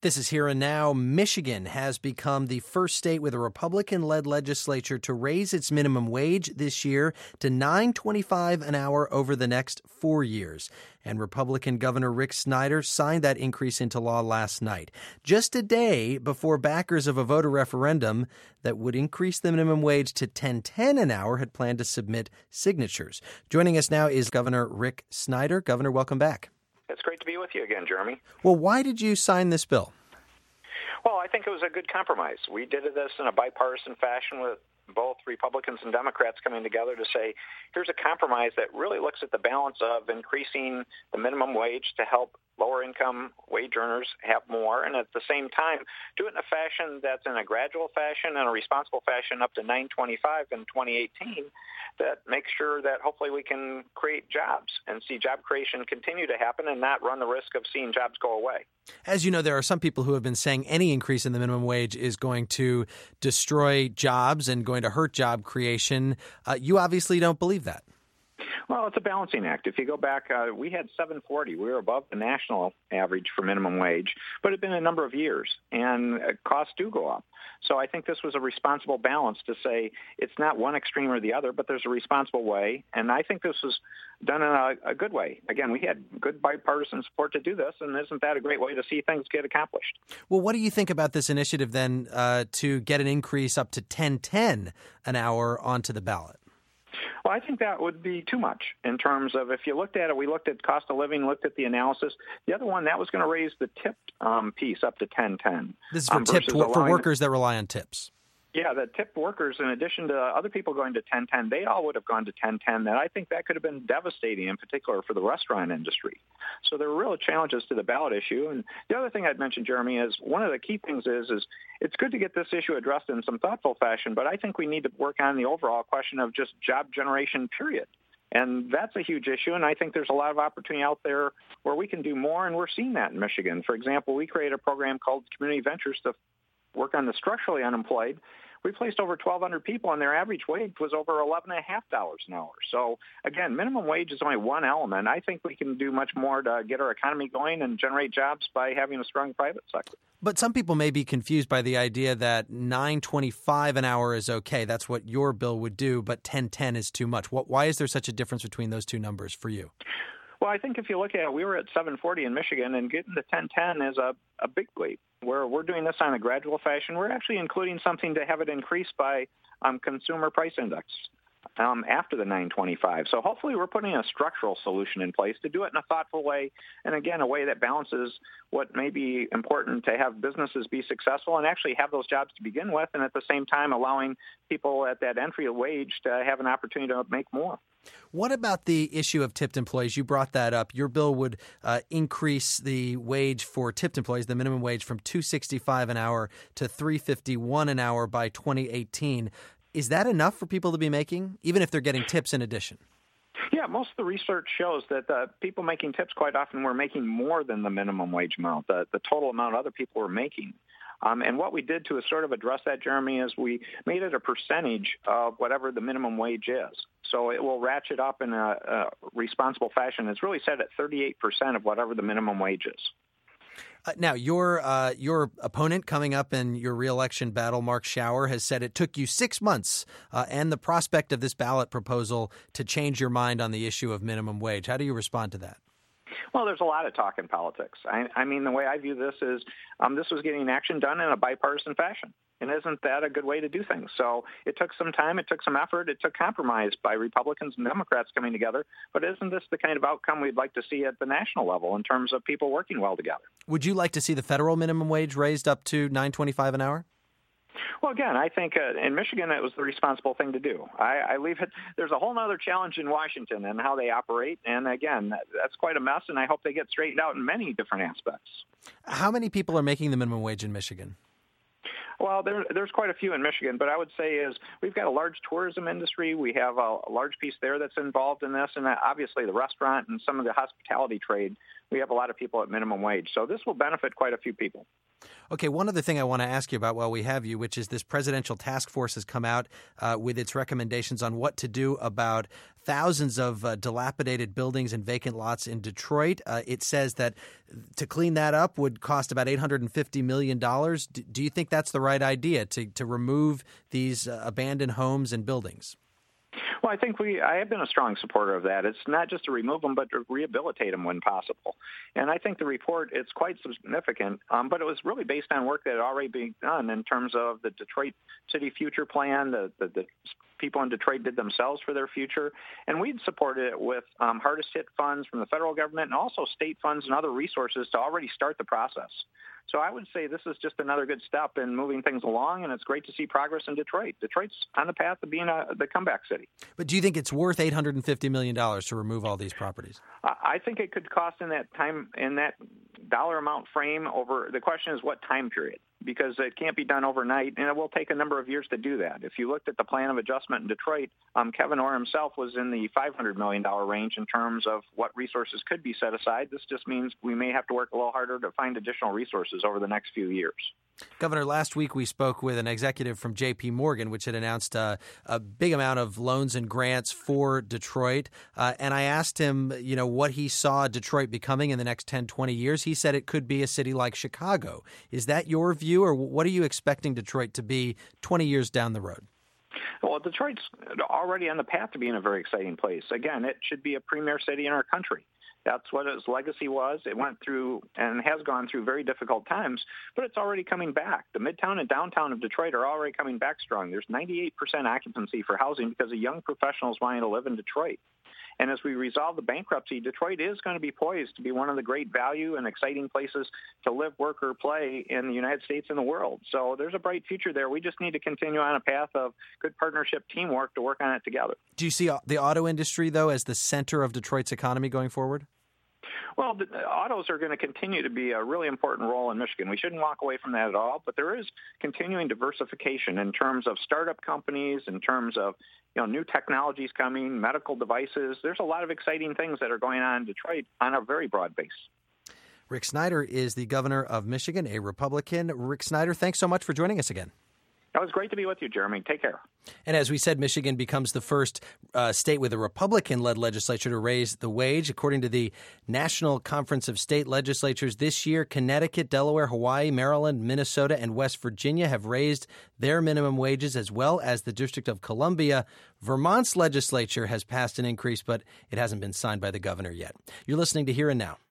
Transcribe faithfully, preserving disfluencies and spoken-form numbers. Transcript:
This is Here and Now. Michigan has become the first state with a Republican-led legislature to raise its minimum wage this year to nine dollars and twenty-five cents an hour over the next four years. And Republican Governor Rick Snyder signed that increase into law last night, just a day before backers of a voter referendum that would increase the minimum wage to ten dollars and ten cents an hour had planned to submit signatures. Joining us now is Governor Rick Snyder. Governor, welcome back. It's great to be with you again, Jeremy. Well, why did you sign this bill? Well, I think it was a good compromise. We did this in a bipartisan fashion with both Republicans and Democrats coming together to say, here's a compromise that really looks at the balance of increasing the minimum wage to help lower-income wage earners have more, and at the same time, do it in a fashion that's in a gradual fashion and a responsible fashion up to nine twenty-five in twenty eighteen that makes sure that hopefully we can create jobs and see job creation continue to happen and not run the risk of seeing jobs go away. As you know, there are some people who have been saying any increase in the minimum wage is going to destroy jobs and going to hurt job creation. Uh, you obviously don't believe that. Well, it's a balancing act. If you go back, uh, we had seven forty. We were above the national average for minimum wage, but it had been a number of years, and uh, costs do go up. So I think this was a responsible balance to say it's not one extreme or the other, but there's a responsible way, and I think this was done in a, a good way. Again, we had good bipartisan support to do this, and isn't that a great way to see things get accomplished? Well, what do you think about this initiative then uh, to get an increase up to ten dollars and ten cents an hour onto the ballot? Well, I think that would be too much in terms of, if you looked at it, we looked at cost of living, looked at the analysis. The other one, that was going to raise the tipped um, piece up to ten ten. This is for um, tipped for workers that rely on tips. Yeah, the tipped workers, in addition to other people going to ten ten, they all would have gone to ten ten. That I think that could have been devastating, in particular for the restaurant industry. So there were real challenges to the ballot issue. And the other thing I'd mention, Jeremy, is one of the key things is, is it's good to get this issue addressed in some thoughtful fashion, but I think we need to work on the overall question of just job generation, period. And that's a huge issue, and I think there's a lot of opportunity out there where we can do more, and we're seeing that in Michigan. For example, we created a program called Community Ventures to work on the structurally unemployed. We placed over twelve hundred people, and their average wage was over eleven dollars and fifty cents an hour. So, again, minimum wage is only one element. I think we can do much more to get our economy going and generate jobs by having a strong private sector. But some people may be confused by the idea that nine dollars and twenty-five cents an hour is okay. That's what your bill would do, but ten dollars and ten cents is too much. What, why is there such a difference between those two numbers for you? Well, I think if you look at it, we were at seven forty in Michigan, and getting to ten ten is a, a big leap. We're, we're doing this on a gradual fashion. We're actually including something to have it increase by um, consumer price index um, after the nine twenty-five. So hopefully we're putting a structural solution in place to do it in a thoughtful way, and again, a way that balances what may be important to have businesses be successful and actually have those jobs to begin with, and at the same time allowing people at that entry wage to have an opportunity to make more. What about the issue of tipped employees? You brought that up. Your bill would uh, increase the wage for tipped employees, the minimum wage, from two dollars and sixty-five cents an hour to three dollars and fifty-one cents an hour by twenty eighteen. Is that enough for people to be making, even if they're getting tips in addition? Yeah, most of the research shows that uh, people making tips quite often were making more than the minimum wage amount, the, the total amount other people were making. Um, and what we did to sort of address that, Jeremy, is we made it a percentage of whatever the minimum wage is. So it will ratchet up in a, a responsible fashion. It's really set at thirty-eight percent of whatever the minimum wage is. Uh, now, your uh, your opponent coming up in your reelection battle, Mark Schauer, has said it took you six months uh, and the prospect of this ballot proposal to change your mind on the issue of minimum wage. How do you respond to that? Well, there's a lot of talk in politics. I, I mean, the way I view this is um, this was getting action done in a bipartisan fashion. And isn't that a good way to do things? So it took some time, it took some effort, it took compromise by Republicans and Democrats coming together. But isn't this the kind of outcome we'd like to see at the national level in terms of people working well together? Would you like to see the federal minimum wage raised up to nine dollars and twenty-five cents an hour? Well, again, I think uh, in Michigan it was the responsible thing to do. I, I leave it. There's a whole other challenge in Washington and how they operate. And again, that, that's quite a mess, and I hope they get straightened out in many different aspects. How many people are making the minimum wage in Michigan? Well, there, there's quite a few in Michigan, but I would say is we've got a large tourism industry. We have a, a large piece there that's involved in this, and obviously the restaurant and some of the hospitality trade. We have a lot of people at minimum wage. So this will benefit quite a few people. Okay, one other thing I want to ask you about while we have you, which is this presidential task force has come out uh, with its recommendations on what to do about thousands of uh, dilapidated buildings and vacant lots in Detroit. Uh, it says that to clean that up would cost about eight hundred fifty million dollars. Do, do you think that's the right idea, to, to remove these uh, abandoned homes and buildings? Well, I think we, I have been a strong supporter of that. It's not just to remove them, but to rehabilitate them when possible. And I think the report, it's quite significant, um, but it was really based on work that had already been done in terms of the Detroit City Future Plan, the, the, the people in Detroit did themselves for their future. And we'd supported it with um, hardest hit funds from the federal government and also state funds and other resources to already start the process. So I would say this is just another good step in moving things along, and it's great to see progress in Detroit. Detroit's on the path to being a, the comeback city. But do you think it's worth eight hundred fifty million dollars to remove all these properties? I think it could cost in that time, in that dollar amount frame over, the question is what time period, because it can't be done overnight, and it will take a number of years to do that. If you looked at the plan of adjustment in Detroit, um, Kevin Orr himself was in the five hundred million dollars range in terms of what resources could be set aside. This just means we may have to work a little harder to find additional resources over the next few years. Governor, last week we spoke with an executive from J P Morgan, which had announced uh, a big amount of loans and grants for Detroit. Uh, and I asked him, you know, what he saw Detroit becoming in the next ten, twenty years. He said it could be a city like Chicago. Is that your view, or what are you expecting Detroit to be twenty years down the road? Well, Detroit's already on the path to being a very exciting place. Again, it should be a premier city in our country. That's what its legacy was. It went through and has gone through very difficult times, but it's already coming back. The midtown and downtown of Detroit are already coming back strong. There's ninety-eight percent occupancy for housing because of young professionals wanting to live in Detroit. And as we resolve the bankruptcy, Detroit is going to be poised to be one of the great value and exciting places to live, work, or play in the United States and the world. So there's a bright future there. We just need to continue on a path of good partnership teamwork to work on it together. Do you see the auto industry, though, as the center of Detroit's economy going forward? Well, the, the autos are going to continue to be a really important role in Michigan. We shouldn't walk away from that at all, but there is continuing diversification in terms of startup companies, in terms of you know new technologies coming, medical devices. There's a lot of exciting things that are going on in Detroit on a very broad base. Rick Snyder is the governor of Michigan, a Republican. Rick Snyder, thanks so much for joining us again. It was great to be with you, Jeremy. Take care. And as we said, Michigan becomes the first uh, state with a Republican-led legislature to raise the wage. According to the National Conference of State Legislatures this year, Connecticut, Delaware, Hawaii, Maryland, Minnesota, and West Virginia have raised their minimum wages, as well as the District of Columbia. Vermont's legislature has passed an increase, but it hasn't been signed by the governor yet. You're listening to Here and Now.